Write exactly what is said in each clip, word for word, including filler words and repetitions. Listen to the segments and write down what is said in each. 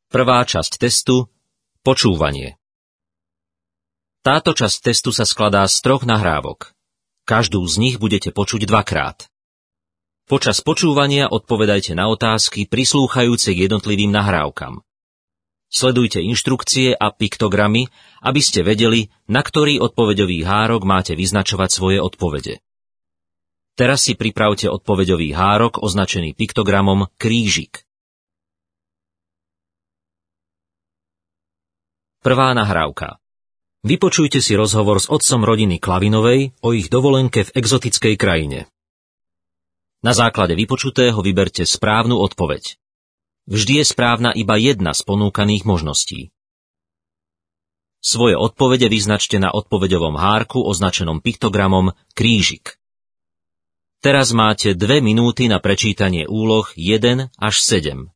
Prvá časť testu – počúvanie. Táto časť testu sa skladá z troch nahrávok. Každú z nich budete počuť dvakrát. Počas počúvania odpovedajte na otázky prislúchajúce k jednotlivým nahrávkam. Sledujte inštrukcie a piktogramy, aby ste vedeli, na ktorý odpoveďový hárok máte vyznačovať svoje odpovede. Teraz si pripravte odpoveďový hárok označený piktogramom krížik. Prvá nahrávka. Vypočujte si rozhovor s otcom rodiny Klavinovej o ich dovolenke v exotickej krajine. Na základe vypočutého vyberte správnu odpoveď. Vždy je správna iba jedna z ponúkaných možností. Svoje odpovede vyznačte na odpoveďovom hárku označenom piktogramom krížik. Teraz máte dve minúty na prečítanie úloh jeden až sedem.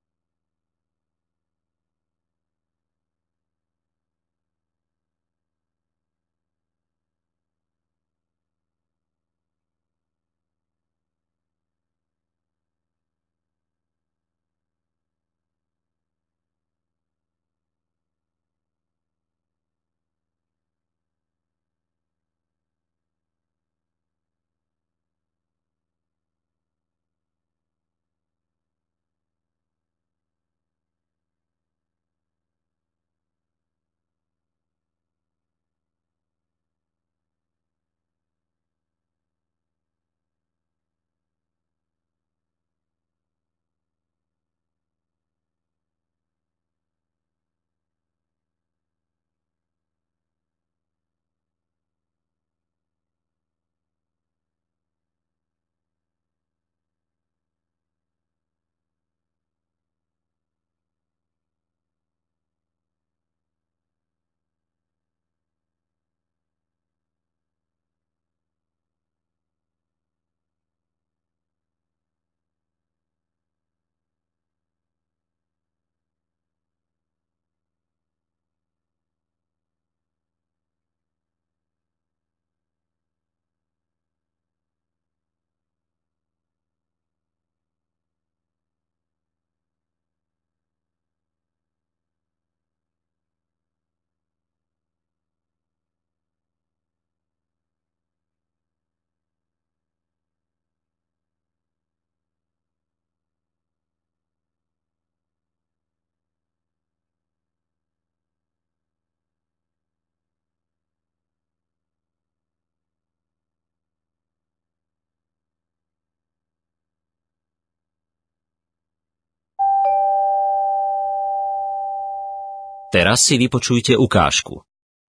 Teraz si vypočujte ukážku.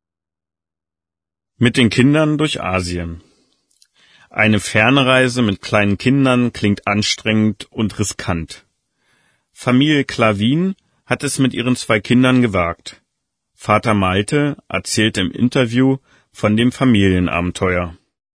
Mit den Kindern durch Asien. Eine Fernreise mit kleinen Kindern klingt anstrengend und riskant. Familie Klavin hat es mit ihren zwei Kindern gewagt. Vater Malte erzählt im Interview von dem Familienabenteuer.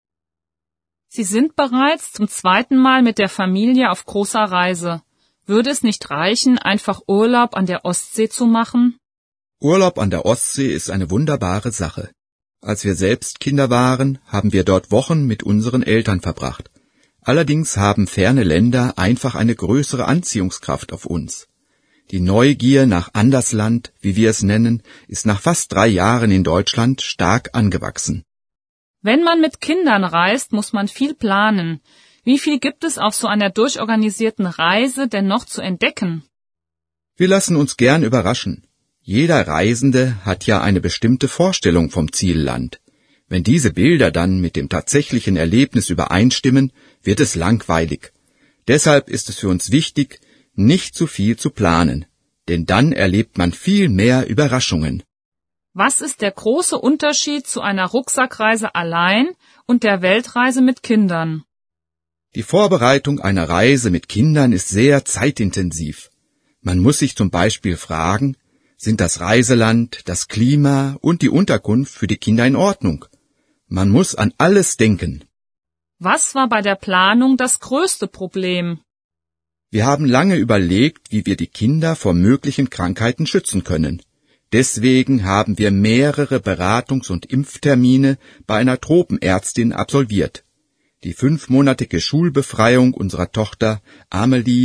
Sie sind bereits zum zweiten Mal mit der Familie auf großer Reise. Würde es nicht reichen, einfach Urlaub an der Ostsee zu machen? Urlaub an der Ostsee ist eine wunderbare Sache. Als wir selbst Kinder waren, haben wir dort Wochen mit unseren Eltern verbracht. Allerdings haben ferne Länder einfach eine größere Anziehungskraft auf uns. Die Neugier nach Andersland, wie wir es nennen, ist nach fast drei Jahren in Deutschland stark angewachsen. Wenn man mit Kindern reist, muss man viel planen. Wie viel gibt es auf so einer durchorganisierten Reise denn noch zu entdecken? Wir lassen uns gern überraschen. Jeder Reisende hat ja eine bestimmte Vorstellung vom Zielland. Wenn diese Bilder dann mit dem tatsächlichen Erlebnis übereinstimmen, wird es langweilig. Deshalb ist es für uns wichtig, nicht zu viel zu planen, denn dann erlebt man viel mehr Überraschungen. Was ist der große Unterschied zu einer Rucksackreise allein und der Weltreise mit Kindern? Die Vorbereitung einer Reise mit Kindern ist sehr zeitintensiv. Man muss sich zum Beispiel fragen, sind das Reiseland, das Klima und die Unterkunft für die Kinder in Ordnung? Man muss an alles denken. Was war bei der Planung das größte Problem? Wir haben lange überlegt, wie wir die Kinder vor möglichen Krankheiten schützen können. Deswegen haben wir mehrere Beratungs- und Impftermine bei einer Tropenärztin absolviert. Die fünfmonatige Schulbefreiung unserer Tochter Amelie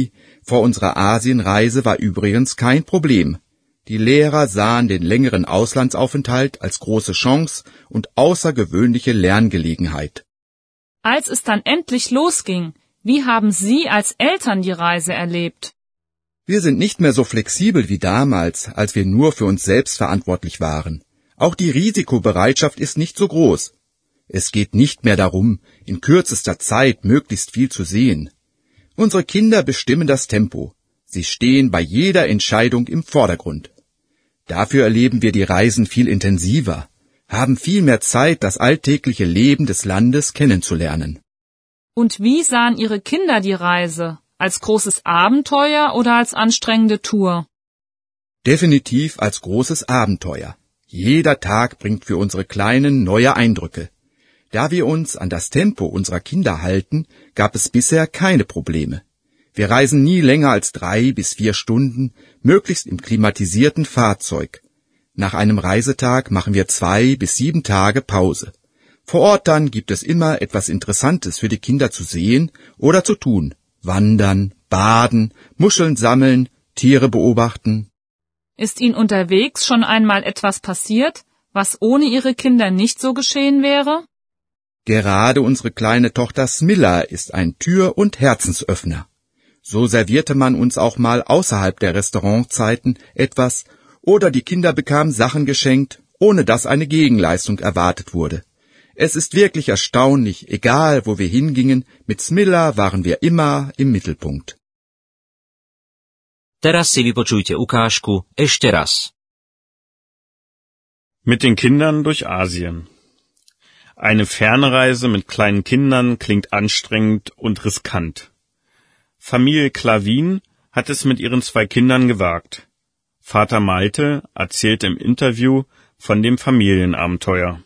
vor unserer Asienreise war übrigens kein Problem. Die Lehrer sahen den längeren Auslandsaufenthalt als große Chance und außergewöhnliche Lerngelegenheit. Als es dann endlich losging, wie haben Sie als Eltern die Reise erlebt? Wir sind nicht mehr so flexibel wie damals, als wir nur für uns selbst verantwortlich waren. Auch die Risikobereitschaft ist nicht so groß. Es geht nicht mehr darum, in kürzester Zeit möglichst viel zu sehen. Unsere Kinder bestimmen das Tempo. Sie stehen bei jeder Entscheidung im Vordergrund. Dafür erleben wir die Reisen viel intensiver, haben viel mehr Zeit, das alltägliche Leben des Landes kennenzulernen. Und wie sahen Ihre Kinder die Reise? Als großes Abenteuer oder als anstrengende Tour? Definitiv als großes Abenteuer. Jeder Tag bringt für unsere Kleinen neue Eindrücke. Da wir uns an das Tempo unserer Kinder halten, gab es bisher keine Probleme. Wir reisen nie länger als drei bis vier Stunden, möglichst im klimatisierten Fahrzeug. Nach einem Reisetag machen wir zwei bis sieben Tage Pause. Vor Ort dann gibt es immer etwas Interessantes für die Kinder zu sehen oder zu tun. Wandern, baden, Muscheln sammeln, Tiere beobachten. Ist Ihnen unterwegs schon einmal etwas passiert, was ohne Ihre Kinder nicht so geschehen wäre? Gerade unsere kleine Tochter Smilla ist ein Tür- und Herzensöffner. So servierte man uns auch mal außerhalb der Restaurantzeiten etwas oder die Kinder bekamen Sachen geschenkt, ohne dass eine Gegenleistung erwartet wurde. Es ist wirklich erstaunlich, egal wo wir hingingen, mit Smilla waren wir immer im Mittelpunkt. Teraz si vypočujte ukážku ešte raz. Mit den Kindern durch Asien. Eine Fernreise mit kleinen Kindern klingt anstrengend und riskant. Familie Klavin hat es mit ihren zwei Kindern gewagt. Vater Malte erzählt im Interview von dem Familienabenteuer.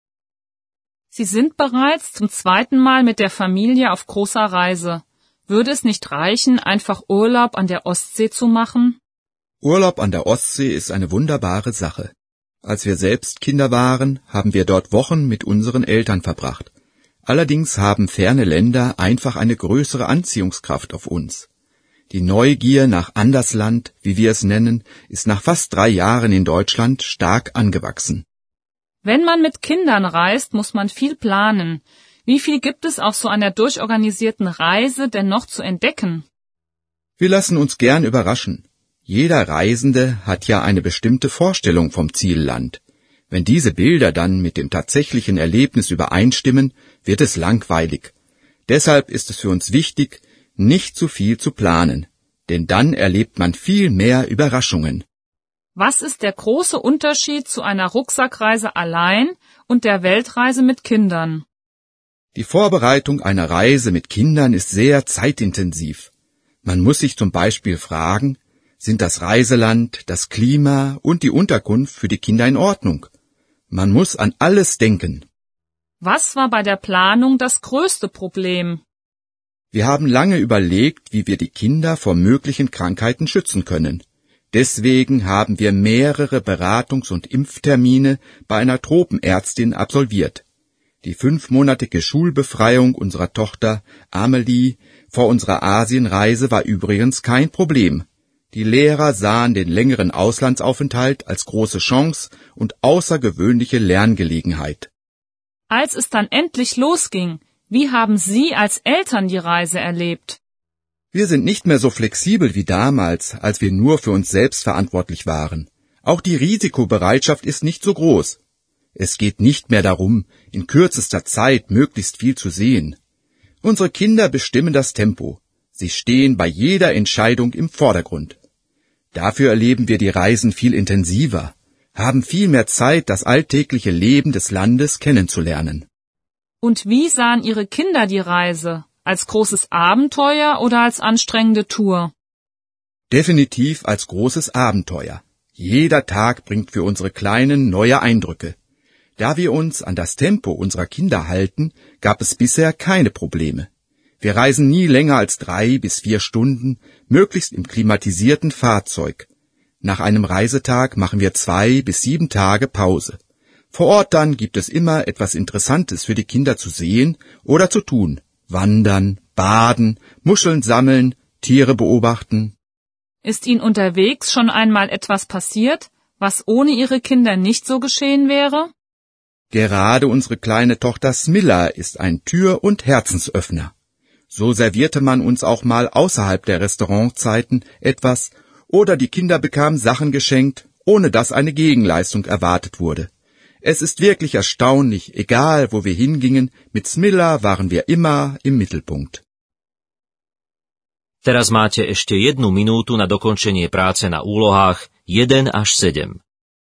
Sie sind bereits zum zweiten Mal mit der Familie auf großer Reise. Würde es nicht reichen, einfach Urlaub an der Ostsee zu machen? Urlaub an der Ostsee ist eine wunderbare Sache. Als wir selbst Kinder waren, haben wir dort Wochen mit unseren Eltern verbracht. Allerdings haben ferne Länder einfach eine größere Anziehungskraft auf uns. Die Neugier nach Andersland, wie wir es nennen, ist nach fast drei Jahren in Deutschland stark angewachsen. Wenn man mit Kindern reist, muss man viel planen. Wie viel gibt es auf so einer durchorganisierten Reise denn noch zu entdecken? Wir lassen uns gern überraschen. Jeder Reisende hat ja eine bestimmte Vorstellung vom Zielland. Wenn diese Bilder dann mit dem tatsächlichen Erlebnis übereinstimmen, wird es langweilig. Deshalb ist es für uns wichtig, nicht zu viel zu planen, denn dann erlebt man viel mehr Überraschungen. Was ist der große Unterschied zu einer Rucksackreise allein und der Weltreise mit Kindern? Die Vorbereitung einer Reise mit Kindern ist sehr zeitintensiv. Man muss sich zum Beispiel fragen, sind das Reiseland, das Klima und die Unterkunft für die Kinder in Ordnung? Man muss an alles denken. Was war bei der Planung das größte Problem? Wir haben lange überlegt, wie wir die Kinder vor möglichen Krankheiten schützen können. Deswegen haben wir mehrere Beratungs- und Impftermine bei einer Tropenärztin absolviert. Die fünfmonatige Schulbefreiung unserer Tochter Amelie vor unserer Asienreise war übrigens kein Problem. Die Lehrer sahen den längeren Auslandsaufenthalt als große Chance und außergewöhnliche Lerngelegenheit. Als es dann endlich losging, wie haben Sie als Eltern die Reise erlebt? Wir sind nicht mehr so flexibel wie damals, als wir nur für uns selbst verantwortlich waren. Auch die Risikobereitschaft ist nicht so groß. Es geht nicht mehr darum, in kürzester Zeit möglichst viel zu sehen. Unsere Kinder bestimmen das Tempo. Sie stehen bei jeder Entscheidung im Vordergrund. Dafür erleben wir die Reisen viel intensiver, haben viel mehr Zeit, das alltägliche Leben des Landes kennenzulernen. Und wie sahen Ihre Kinder die Reise? Als großes Abenteuer oder als anstrengende Tour? Definitiv als großes Abenteuer. Jeder Tag bringt für unsere Kleinen neue Eindrücke. Da wir uns an das Tempo unserer Kinder halten, gab es bisher keine Probleme. Wir reisen nie länger als drei bis vier Stunden, möglichst im klimatisierten Fahrzeug. Nach einem Reisetag machen wir zwei bis sieben Tage Pause. Vor Ort dann gibt es immer etwas Interessantes für die Kinder zu sehen oder zu tun. Wandern, baden, Muscheln sammeln, Tiere beobachten. Ist Ihnen unterwegs schon einmal etwas passiert, was ohne Ihre Kinder nicht so geschehen wäre? Gerade unsere kleine Tochter Smilla ist ein Tür- und Herzensöffner. So servierte man uns auch mal außerhalb der Restaurantzeiten etwas oder die Kinder bekamen Sachen geschenkt, ohne dass eine Gegenleistung erwartet wurde. Es ist wirklich erstaunlich, egal wo wir hingingen, mit Smilla waren wir immer im Mittelpunkt. Teraz máte ešte jednu minútu na dokončenie práce na úlohách jeden až sedem.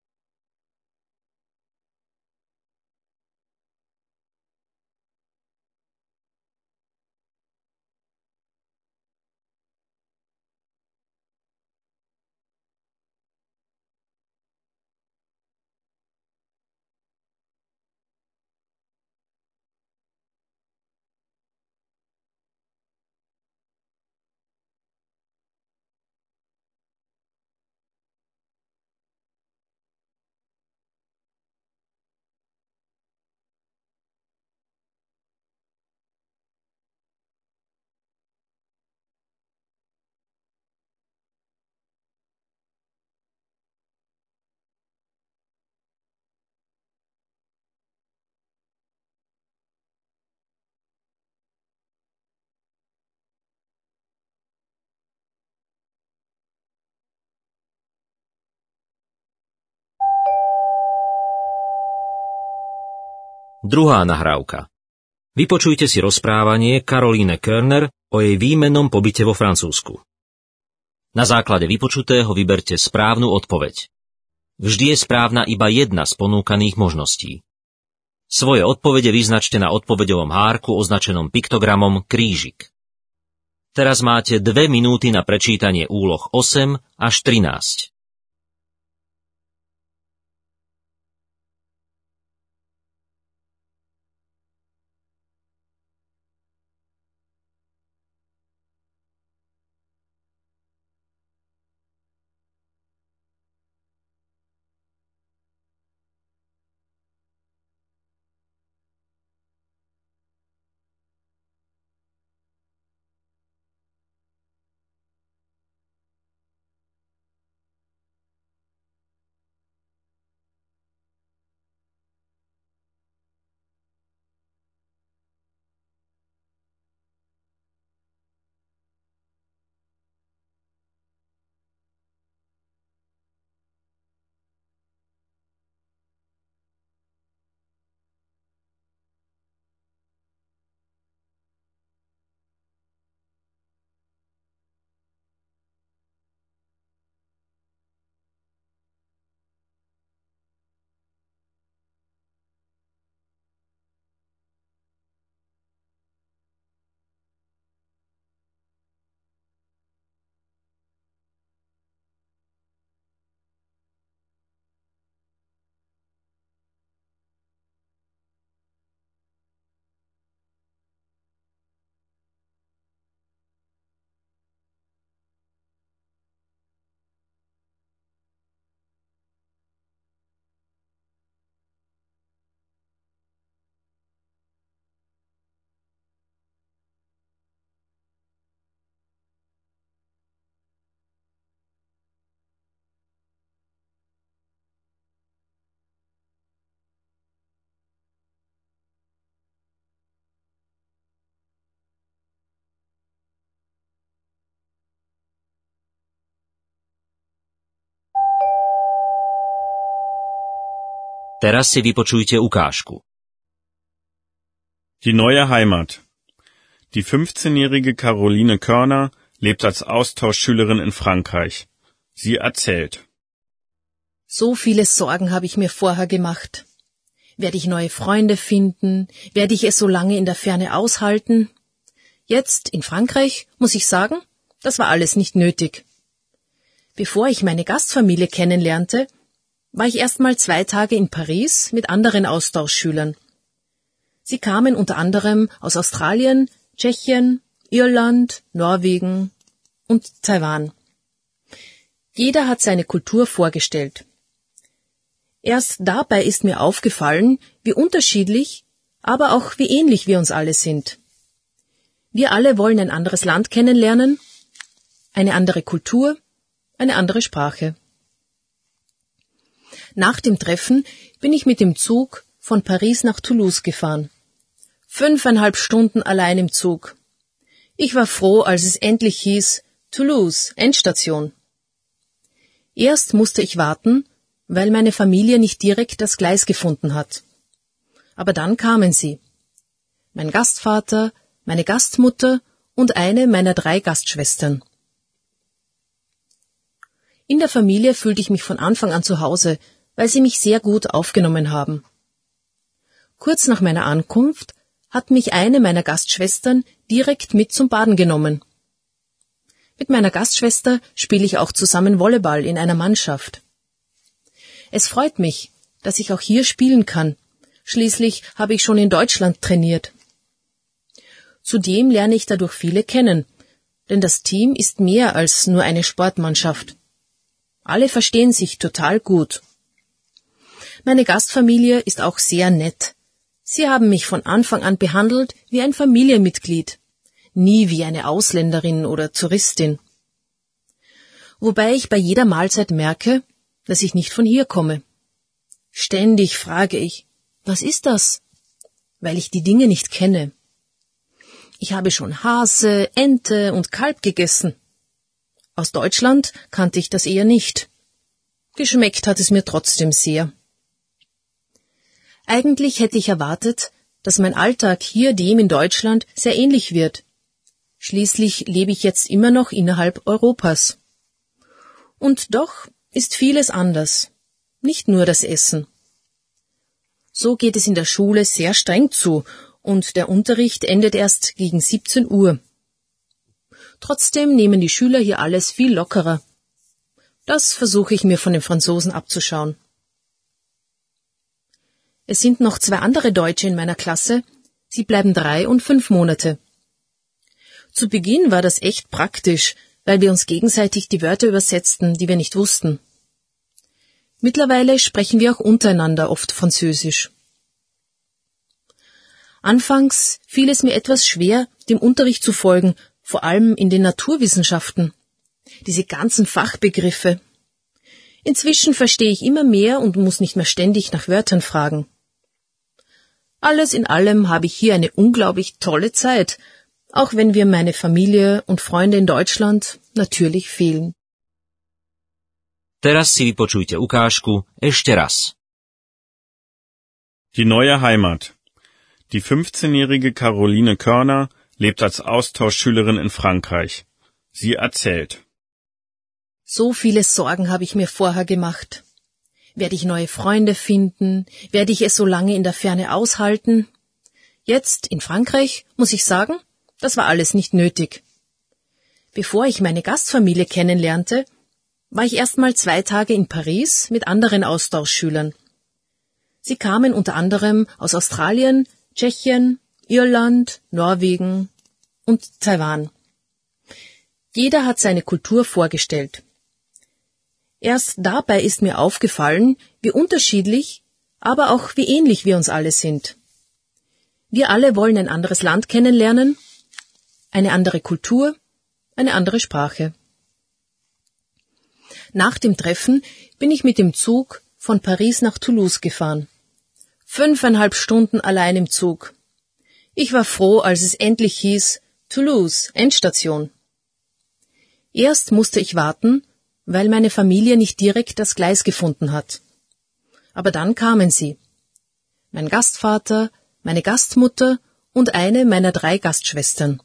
Druhá nahrávka. Vypočujte si rozprávanie Caroline Kerner o jej výmennom pobyte vo Francúzsku. Na základe vypočutého vyberte správnu odpoveď. Vždy je správna iba jedna z ponúkaných možností. Svoje odpovede vyznačte na odpoveďovom hárku označenom piktogramom krížik. Teraz máte dve minúty na prečítanie úloh osem až trinásť. Teraz si vypočujte ukážku. Die neue Heimat. Die fünfzehnjährige Caroline Körner lebt als Austauschschülerin in Frankreich. Sie erzählt. So viele Sorgen habe ich mir vorher gemacht. Werde ich neue Freunde finden? Werde ich es so lange in der Ferne aushalten? Jetzt, in Frankreich, muss ich sagen, das war alles nicht nötig. Bevor ich meine Gastfamilie kennenlernte, war ich erst mal zwei Tage in Paris mit anderen Austauschschülern. Sie kamen unter anderem aus Australien, Tschechien, Irland, Norwegen und Taiwan. Jeder hat seine Kultur vorgestellt. Erst dabei ist mir aufgefallen, wie unterschiedlich, aber auch wie ähnlich wir uns alle sind. Wir alle wollen ein anderes Land kennenlernen, eine andere Kultur, eine andere Sprache. Nach dem Treffen bin ich mit dem Zug von Paris nach Toulouse gefahren. Fünfeinhalb Stunden allein im Zug. Ich war froh, als es endlich hieß, Toulouse, Endstation. Erst musste ich warten, weil meine Familie nicht direkt das Gleis gefunden hat. Aber dann kamen sie. Mein Gastvater, meine Gastmutter und eine meiner drei Gastschwestern. In der Familie fühlte ich mich von Anfang an zu Hause, weil sie mich sehr gut aufgenommen haben. Kurz nach meiner Ankunft hat mich eine meiner Gastschwestern direkt mit zum Baden genommen. Mit meiner Gastschwester spiele ich auch zusammen Volleyball in einer Mannschaft. Es freut mich, dass ich auch hier spielen kann. Schließlich habe ich schon in Deutschland trainiert. Zudem lerne ich dadurch viele kennen, denn das Team ist mehr als nur eine Sportmannschaft. Alle verstehen sich total gut. Meine Gastfamilie ist auch sehr nett. Sie haben mich von Anfang an behandelt wie ein Familienmitglied, nie wie eine Ausländerin oder Touristin. Wobei ich bei jeder Mahlzeit merke, dass ich nicht von hier komme. Ständig frage ich, was ist das? Weil ich die Dinge nicht kenne. Ich habe schon Hase, Ente und Kalb gegessen. Aus Deutschland kannte ich das eher nicht. Geschmeckt hat es mir trotzdem sehr. Eigentlich hätte ich erwartet, dass mein Alltag hier dem in Deutschland sehr ähnlich wird. Schließlich lebe ich jetzt immer noch innerhalb Europas. Und doch ist vieles anders. Nicht nur das Essen. So geht es in der Schule sehr streng zu und der Unterricht endet erst gegen siebzehn Uhr. Trotzdem nehmen die Schüler hier alles viel lockerer. Das versuche ich mir von den Franzosen abzuschauen. Es sind noch zwei andere Deutsche in meiner Klasse. Sie bleiben drei und fünf Monate. Zu Beginn war das echt praktisch, weil wir uns gegenseitig die Wörter übersetzten, die wir nicht wussten. Mittlerweile sprechen wir auch untereinander oft Französisch. Anfangs fiel es mir etwas schwer, dem Unterricht zu folgen, vor allem in den Naturwissenschaften. Diese ganzen Fachbegriffe. Inzwischen verstehe ich immer mehr und muss nicht mehr ständig nach Wörtern fragen. Alles in allem habe ich hier eine unglaublich tolle Zeit, auch wenn mir meine Familie und Freunde in Deutschland natürlich fehlen. Teraz si vypočujte ukážku ešte raz. Die neue Heimat. Die fünfzehnjährige Caroline Körner lebt als Austauschschülerin in Frankreich. Sie erzählt. So viele Sorgen habe ich mir vorher gemacht. Werde ich neue Freunde finden? Werde ich es so lange in der Ferne aushalten? Jetzt, in Frankreich, muss ich sagen, das war alles nicht nötig. Bevor ich meine Gastfamilie kennenlernte, war ich erst mal zwei Tage in Paris mit anderen Austauschschülern. Sie kamen unter anderem aus Australien, Tschechien, Irland, Norwegen und Taiwan. Jeder hat seine Kultur vorgestellt. Erst dabei ist mir aufgefallen, wie unterschiedlich, aber auch wie ähnlich wir uns alle sind. Wir alle wollen ein anderes Land kennenlernen, eine andere Kultur, eine andere Sprache. Nach dem Treffen bin ich mit dem Zug von Paris nach Toulouse gefahren. Fünfeinhalb Stunden allein im Zug. Ich war froh, als es endlich hieß, Toulouse, Endstation. Erst musste ich warten, weil meine Familie nicht direkt das Gleis gefunden hat. Aber dann kamen sie. Mein Gastvater, meine Gastmutter und eine meiner drei Gastschwestern.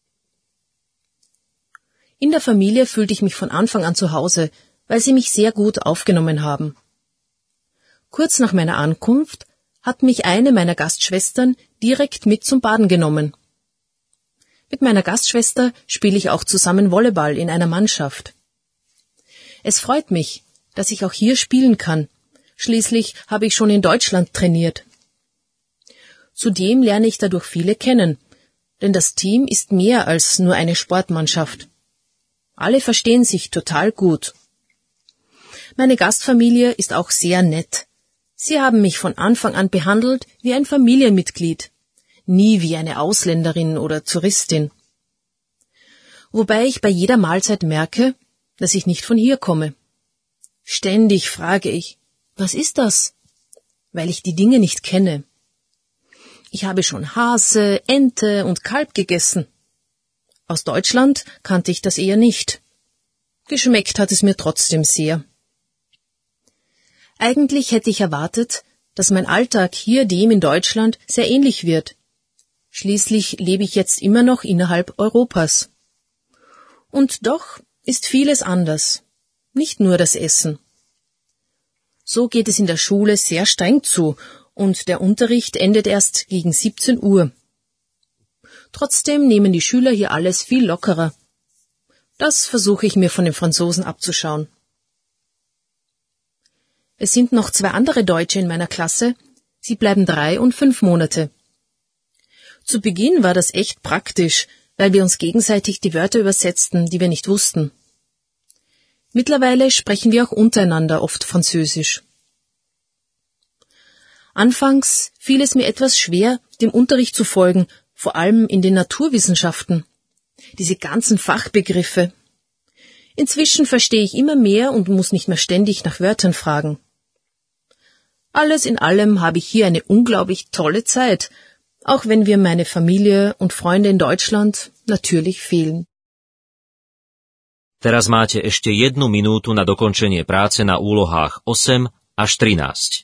In der Familie fühlte ich mich von Anfang an zu Hause, weil sie mich sehr gut aufgenommen haben. Kurz nach meiner Ankunft hat mich eine meiner Gastschwestern direkt mit zum Baden genommen. Mit meiner Gastschwester spiele ich auch zusammen Volleyball in einer Mannschaft. Es freut mich, dass ich auch hier spielen kann. Schließlich habe ich schon in Deutschland trainiert. Zudem lerne ich dadurch viele kennen, denn das Team ist mehr als nur eine Sportmannschaft. Alle verstehen sich total gut. Meine Gastfamilie ist auch sehr nett. Sie haben mich von Anfang an behandelt wie ein Familienmitglied, nie wie eine Ausländerin oder Touristin. wobei ich bei jeder Mahlzeit merke, dass ich nicht von hier komme. Ständig frage ich, was ist das? Weil ich die Dinge nicht kenne. Ich habe schon Hase, Ente und Kalb gegessen. Aus Deutschland kannte ich das eher nicht. Geschmeckt hat es mir trotzdem sehr. Eigentlich hätte ich erwartet, dass mein Alltag hier dem in Deutschland sehr ähnlich wird. Schließlich lebe ich jetzt immer noch innerhalb Europas. Und doch ist vieles anders, nicht nur das Essen. So geht es in der Schule sehr streng zu und der Unterricht endet erst gegen siebzehn Uhr. Trotzdem nehmen die Schüler hier alles viel lockerer. Das versuche ich mir von den Franzosen abzuschauen. Es sind noch zwei andere Deutsche in meiner Klasse. Sie bleiben drei und fünf Monate. Zu Beginn war das echt praktisch, weil wir uns gegenseitig die Wörter übersetzten, die wir nicht wussten. Mittlerweile sprechen wir auch untereinander oft Französisch. Anfangs fiel es mir etwas schwer, dem Unterricht zu folgen, vor allem in den Naturwissenschaften. Diese ganzen Fachbegriffe. Inzwischen verstehe ich immer mehr und muss nicht mehr ständig nach Wörtern fragen. Alles in allem habe ich hier eine unglaublich tolle Zeit, auch wenn wir meine Familie und Freunde in Deutschland natürlich fehlen. Teraz máte ešte jednu minútu na dokončenie práce na úlohách osem až trinásť.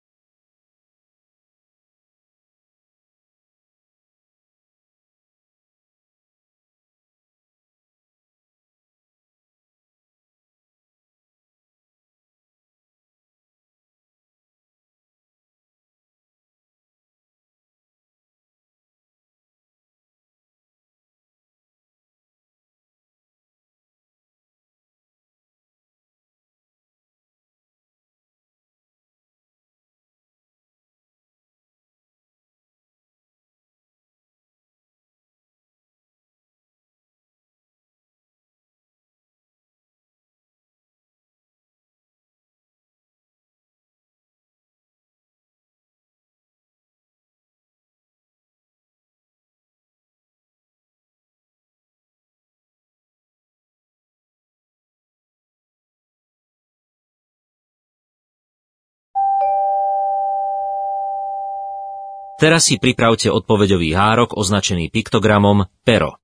Teraz si pripravte odpoveďový hárok označený piktogramom pero.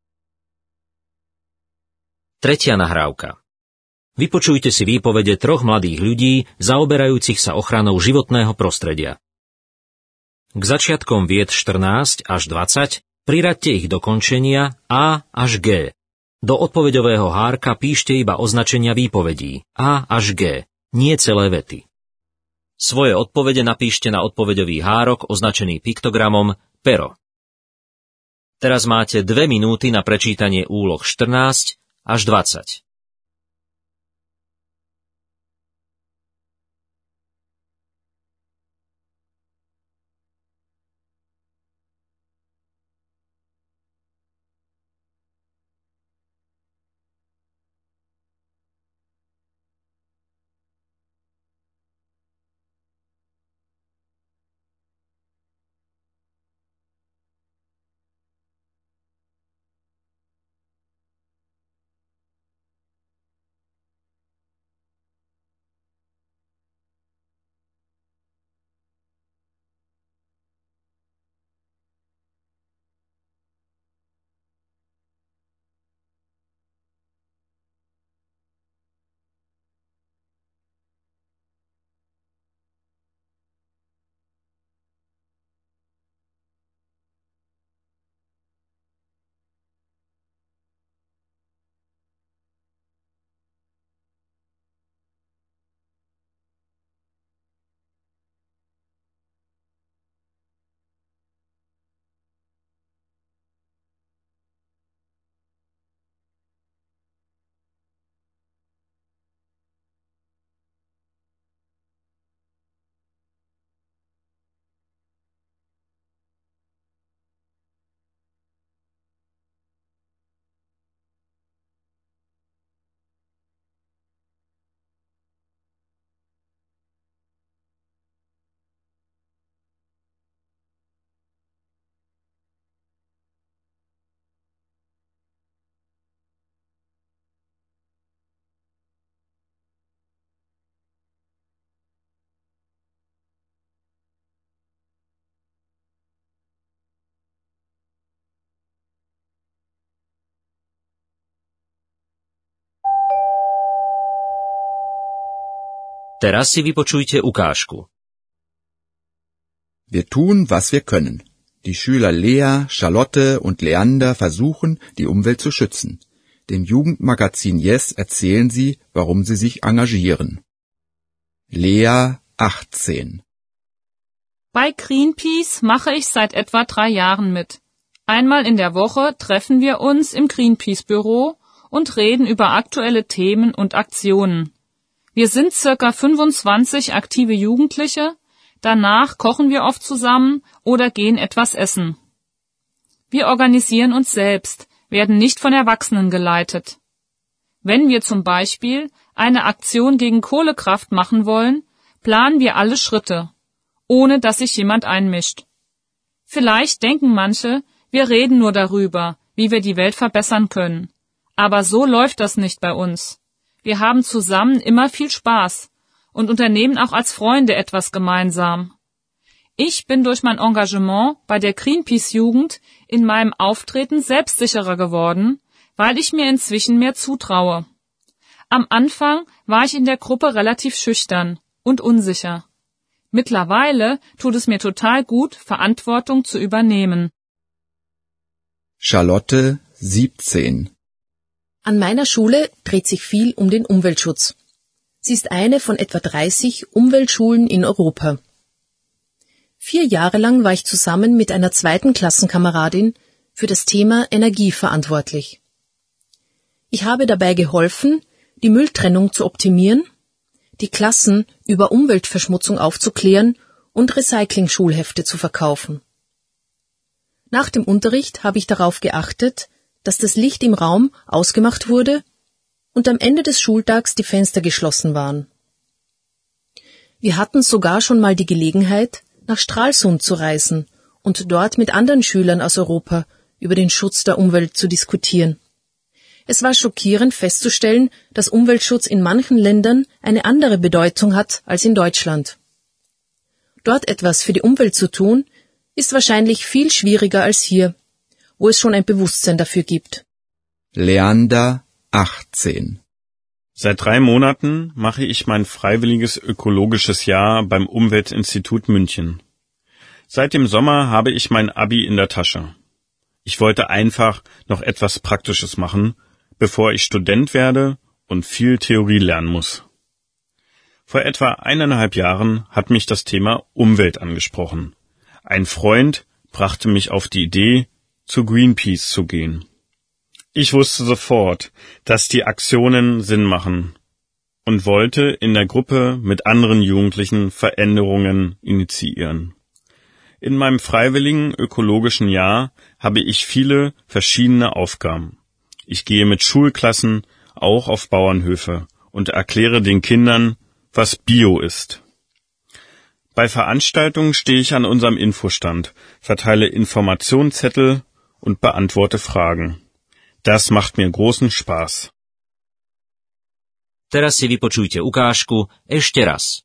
Tretia nahrávka. Vypočujte si výpovede troch mladých ľudí zaoberajúcich sa ochranou životného prostredia. K začiatkom vied štrnásť až dvadsať priraďte ich do končenia A až G. Do odpoveďového hárka píšte iba označenia výpovedí A až G, nie celé vety. Svoje odpovede napíšte na odpoveďový hárok označený piktogramom pero. Teraz máte dve minúty na prečítanie úloh štrnásť až dvadsať. Teraz si vypočujte ukážku. Wir tun, was wir können. Die Schüler Lea, Charlotte und Leander versuchen, die Umwelt zu schützen. Dem Jugendmagazin Yes erzählen sie, warum sie sich engagieren. Lea, achtzehn. Bei Greenpeace mache ich seit etwa drei Jahren mit. Einmal in der Woche treffen wir uns im Greenpeace-Büro und reden über aktuelle Themen und Aktionen. Wir sind circa fünfundzwanzig aktive Jugendliche, danach kochen wir oft zusammen oder gehen etwas essen. Wir organisieren uns selbst, werden nicht von Erwachsenen geleitet. Wenn wir zum Beispiel eine Aktion gegen Kohlekraft machen wollen, planen wir alle Schritte, ohne dass sich jemand einmischt. Vielleicht denken manche, wir reden nur darüber, wie wir die Welt verbessern können. Aber so läuft das nicht bei uns. Wir haben zusammen immer viel Spaß und unternehmen auch als Freunde etwas gemeinsam. Ich bin durch mein Engagement bei der Greenpeace-Jugend in meinem Auftreten selbstsicherer geworden, weil ich mir inzwischen mehr zutraue. Am Anfang war ich in der Gruppe relativ schüchtern und unsicher. Mittlerweile tut es mir total gut, Verantwortung zu übernehmen. Charlotte, siebzehn. An meiner Schule dreht sich viel um den Umweltschutz. Sie ist eine von etwa dreißig Umweltschulen in Europa. Vier Jahre lang war ich zusammen mit einer zweiten Klassenkameradin für das Thema Energie verantwortlich. Ich habe dabei geholfen, die Mülltrennung zu optimieren, die Klassen über Umweltverschmutzung aufzuklären und Recycling-Schulhefte zu verkaufen. Nach dem Unterricht habe ich darauf geachtet, dass das Licht im Raum ausgemacht wurde und am Ende des Schultags die Fenster geschlossen waren. Wir hatten sogar schon mal die Gelegenheit, nach Stralsund zu reisen und dort mit anderen Schülern aus Europa über den Schutz der Umwelt zu diskutieren. Es war schockierend festzustellen, dass Umweltschutz in manchen Ländern eine andere Bedeutung hat als in Deutschland. Dort etwas für die Umwelt zu tun, ist wahrscheinlich viel schwieriger als hier, wo es schon ein Bewusstsein dafür gibt. Leander, achtzehn. Seit drei Monaten mache ich mein freiwilliges ökologisches Jahr beim Umweltinstitut München. Seit dem Sommer habe ich mein Abi in der Tasche. Ich wollte einfach noch etwas Praktisches machen, bevor ich Student werde und viel Theorie lernen muss. Vor etwa eineinhalb Jahren hat mich das Thema Umwelt angesprochen. Ein Freund brachte mich auf die Idee, zu Greenpeace zu gehen. Ich wusste sofort, dass die Aktionen Sinn machen und wollte in der Gruppe mit anderen Jugendlichen Veränderungen initiieren. In meinem freiwilligen ökologischen Jahr habe ich viele verschiedene Aufgaben. Ich gehe mit Schulklassen auch auf Bauernhöfe und erkläre den Kindern, was Bio ist. Bei Veranstaltungen stehe ich an unserem Infostand, verteile Informationszettel und beantworte Fragen. Das macht mir großen Spaß. Teraz si vypočujte ukážku ešte raz.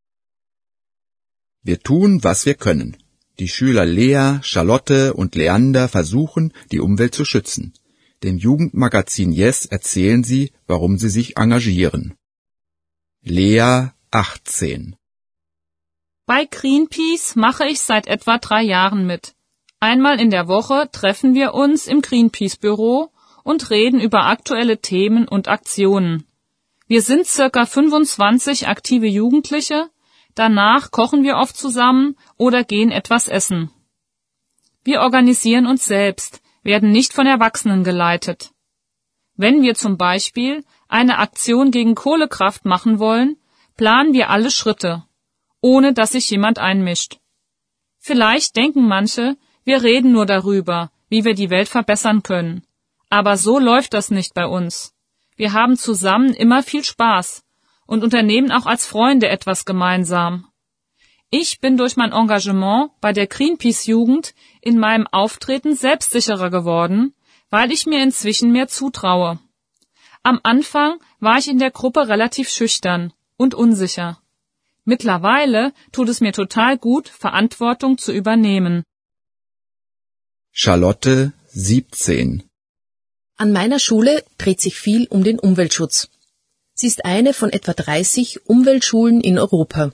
Wir tun, was wir können. Die Schüler Lea, Charlotte und Leander versuchen, die Umwelt zu schützen. Dem Jugendmagazin Yes erzählen sie, warum sie sich engagieren. Lea, achtzehn. Bei Greenpeace mache ich seit etwa drei Jahren mit. Einmal in der Woche treffen wir uns im Greenpeace-Büro und reden über aktuelle Themen und Aktionen. Wir sind circa fünfundzwanzig aktive Jugendliche, danach kochen wir oft zusammen oder gehen etwas essen. Wir organisieren uns selbst, werden nicht von Erwachsenen geleitet. Wenn wir zum Beispiel eine Aktion gegen Kohlekraft machen wollen, planen wir alle Schritte, ohne dass sich jemand einmischt. Vielleicht denken manche, wir reden nur darüber, wie wir die Welt verbessern können. Aber so läuft das nicht bei uns. Wir haben zusammen immer viel Spaß und unternehmen auch als Freunde etwas gemeinsam. Ich bin durch mein Engagement bei der Greenpeace-Jugend in meinem Auftreten selbstsicherer geworden, weil ich mir inzwischen mehr zutraue. Am Anfang war ich in der Gruppe relativ schüchtern und unsicher. Mittlerweile tut es mir total gut, Verantwortung zu übernehmen. Charlotte, siebzehn. An meiner Schule dreht sich viel um den Umweltschutz. Sie ist eine von etwa dreißig Umweltschulen in Europa.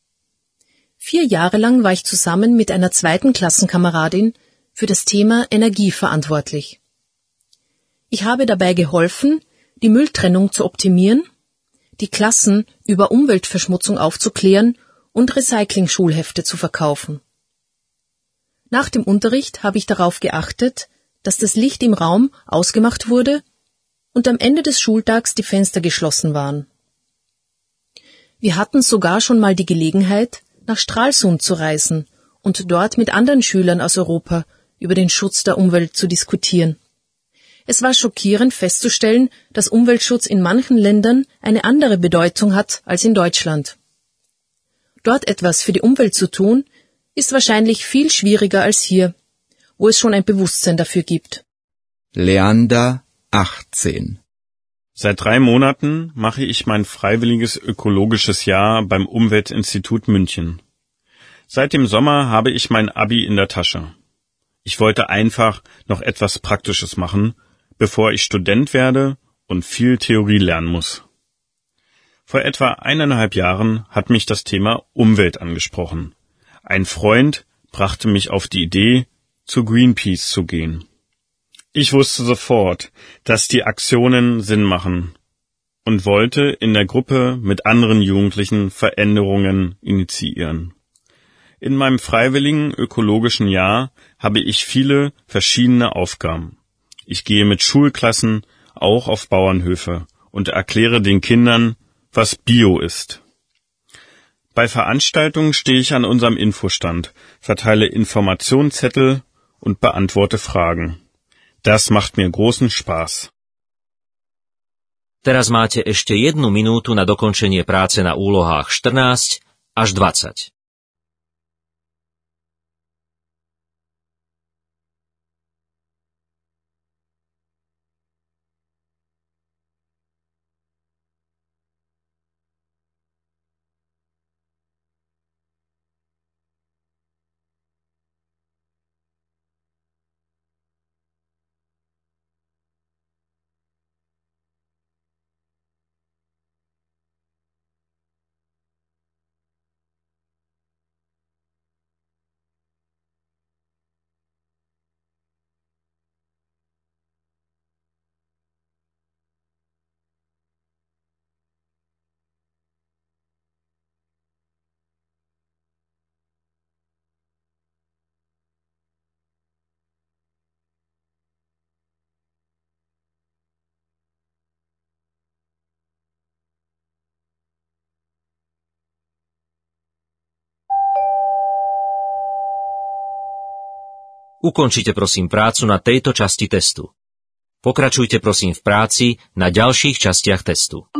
Vier Jahre lang war ich zusammen mit einer zweiten Klassenkameradin für das Thema Energie verantwortlich. Ich habe dabei geholfen, die Mülltrennung zu optimieren, die Klassen über Umweltverschmutzung aufzuklären und Recycling-Schulhefte zu verkaufen. Nach dem Unterricht habe ich darauf geachtet, dass das Licht im Raum ausgemacht wurde und am Ende des Schultags die Fenster geschlossen waren. Wir hatten sogar schon mal die Gelegenheit, nach Stralsund zu reisen und dort mit anderen Schülern aus Europa über den Schutz der Umwelt zu diskutieren. Es war schockierend festzustellen, dass Umweltschutz in manchen Ländern eine andere Bedeutung hat als in Deutschland. Dort etwas für die Umwelt zu tun, ist wahrscheinlich viel schwieriger als hier, wo es schon ein Bewusstsein dafür gibt. Leander, achtzehn. Seit drei Monaten mache ich mein freiwilliges ökologisches Jahr beim Umweltinstitut München. Seit dem Sommer habe ich mein Abi in der Tasche. Ich wollte einfach noch etwas Praktisches machen, bevor ich Student werde und viel Theorie lernen muss. Vor etwa eineinhalb Jahren hat mich das Thema Umwelt angesprochen. Ein Freund brachte mich auf die Idee, zu Greenpeace zu gehen. Ich wusste sofort, dass die Aktionen Sinn machen und wollte in der Gruppe mit anderen Jugendlichen Veränderungen initiieren. In meinem freiwilligen ökologischen Jahr habe ich viele verschiedene Aufgaben. Ich gehe mit Schulklassen auch auf Bauernhöfe und erkläre den Kindern, was Bio ist. Bei Veranstaltungen stehe ich an unserem Infostand, verteile Informationszettel und beantworte Fragen. Das macht mir großen Spaß. Teraz máte ešte jednu minútu na dokončenie práce na úlohách štrnásť až dvadsať. Ukončite prosím prácu na tejto časti testu. Pokračujte prosím v práci na ďalších častiach testu.